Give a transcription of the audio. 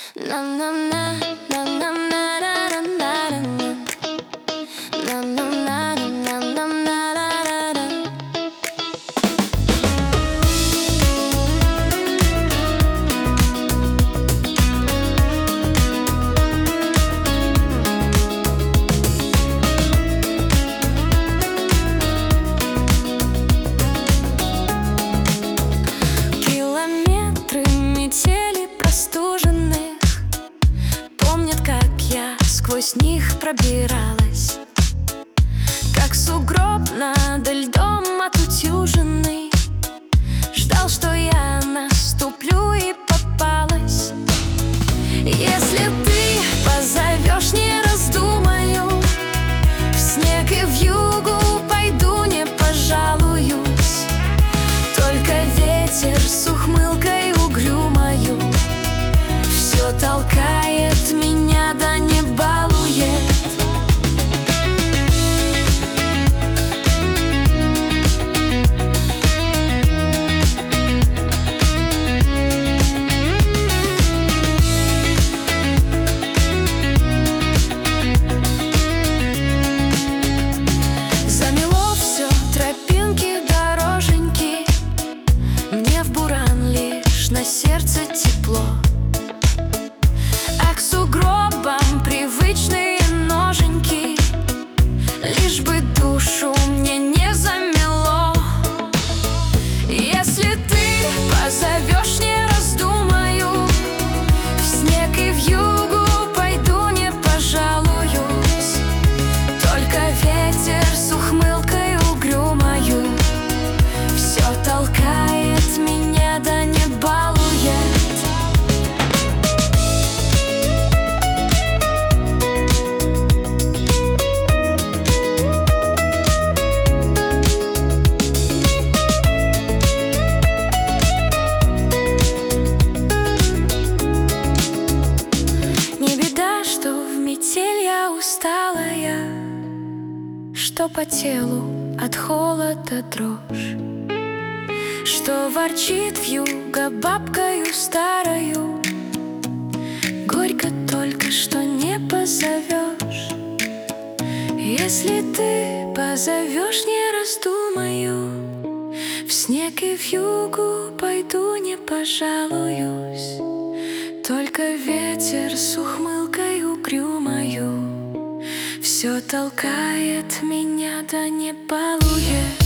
Километры метели простуженных помнят, как я сквозь них пробиралась, как сугроб над льдом отутюженный. Ждал, что я наступлю, и попалась. Если ты позовешь, не раздумаю, в снег и вьюгу пойду, не пожалуюсь. Только ветер с ухмылкой угрюмою все толкает меня, да не балует. Замело все тропинки, дороженьки, мне в буран лишь на сердце тепло. А к сугробам привычные ноженьки, лишь бы душу мне не замело. Если ты позовешь, не раздумаю, в снег и вьюгу пойду, не пожалуюсь. Только ветер с ухмылкой угрюмою все толкает меня, да не балует. Не беда, что в метель я усталая, что по телу от холода дрожь, что ворчит вьюга бабкою старою. Горько только, что не позовешь. Если ты позовешь, не раздумаю, в снег и вьюгу пойду, не пожалуюсь. Только ветер с ухмылкой угрюмою все толкает меня, да не балует.